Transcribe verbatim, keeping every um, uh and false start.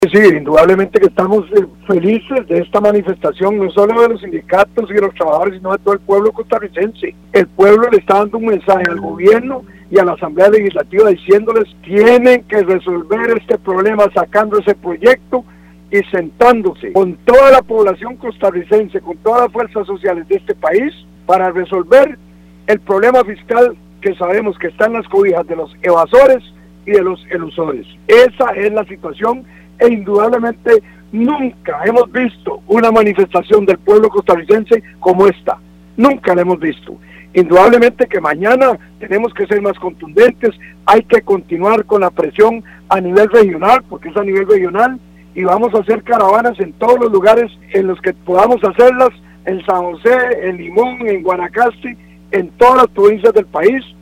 Sí, indudablemente que estamos eh, felices de esta manifestación, no solo de los sindicatos y de los trabajadores, sino de todo el pueblo costarricense. El pueblo le está dando un mensaje al gobierno y a la Asamblea Legislativa diciéndoles tienen que resolver este problema sacando ese proyecto y sentándose con toda la población costarricense, con todas las fuerzas sociales de este país para resolver el problema fiscal que sabemos que está en las cobijas de los evasores y de los elusores. Esa es la situación. E indudablemente nunca hemos visto una manifestación del pueblo costarricense como esta, nunca la hemos visto. Indudablemente que mañana tenemos que ser más contundentes, hay que continuar con la presión a nivel regional, porque es a nivel regional, y vamos a hacer caravanas en todos los lugares en los que podamos hacerlas, en San José, en Limón, en Guanacaste, en todas las provincias del país,